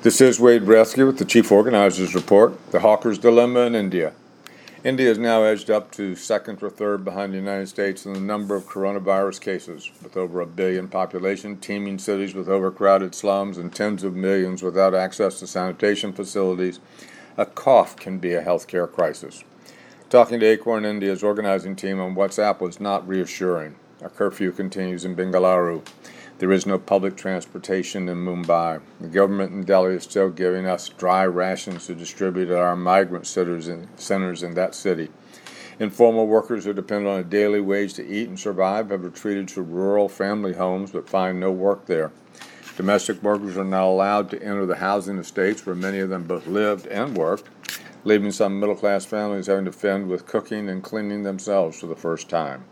This is Wade Bresky with the Chief Organizers Report, the Hawkers Dilemma in India. India is now edged up to second or third behind the United States in the number of coronavirus cases, with over 1 billion population, teeming cities with overcrowded slums, and tens of millions without access to sanitation facilities. A cough can be a healthcare crisis. Talking to Acorn India's organizing team on WhatsApp was not reassuring. A curfew continues in Bengaluru. There is no public transportation in Mumbai. The government in Delhi is still giving us dry rations to distribute at our migrant centers in that city. Informal workers who depend on a daily wage to eat and survive have retreated to rural family homes but find no work there. Domestic workers are not allowed to enter the housing estates where many of them both lived and worked, leaving some middle-class families having to fend with cooking and cleaning themselves for the first time.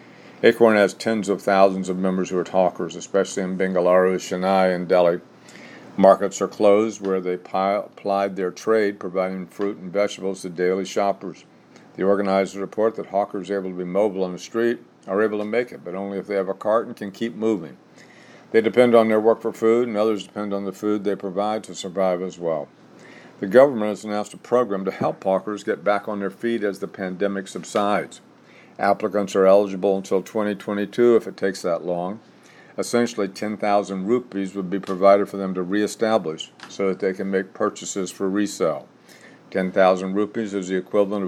Acorn has tens of thousands of members who are hawkers, especially in Bengaluru, Chennai, and Delhi. Markets are closed where they plied their trade, providing fruit and vegetables to daily shoppers. The organizers report that hawkers able to be mobile on the street are able to make it, but only if they have a cart and can keep moving. They depend on their work for food, and others depend on the food they provide to survive as well. The government has announced a program to help hawkers get back on their feet as the pandemic subsides. Applicants are eligible until 2022 if it takes that long. Essentially, 10,000 rupees would be provided for them to reestablish so that they can make purchases for resale. 10,000 rupees is the equivalent of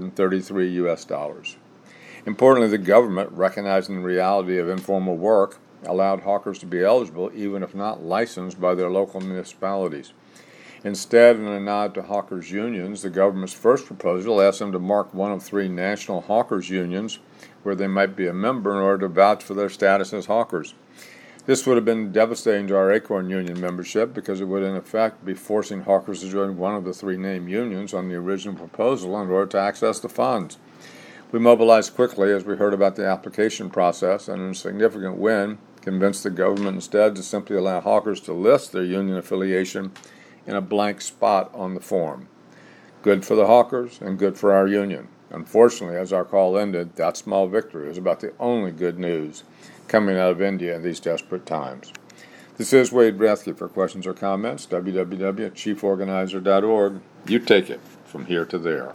133 US dollars. Importantly, the government, recognizing the reality of informal work, allowed hawkers to be eligible even if not licensed by their local municipalities. Instead, in a nod to hawkers' unions, the government's first proposal asked them to mark one of 3 national hawkers' unions where they might be a member in order to vouch for their status as hawkers. This would have been devastating to our Acorn Union membership because it would in effect be forcing hawkers to join one of the 3 named unions on the original proposal in order to access the funds. We mobilized quickly as we heard about the application process, and in a significant win, convinced the government instead to simply allow hawkers to list their union affiliation in a blank spot on the form. Good for the hawkers and good for our union. Unfortunately, as our call ended, that small victory is about the only good news coming out of India in these desperate times. This is Wade Bresky. For questions or comments, www.chieforganizer.org. You take it from here to there.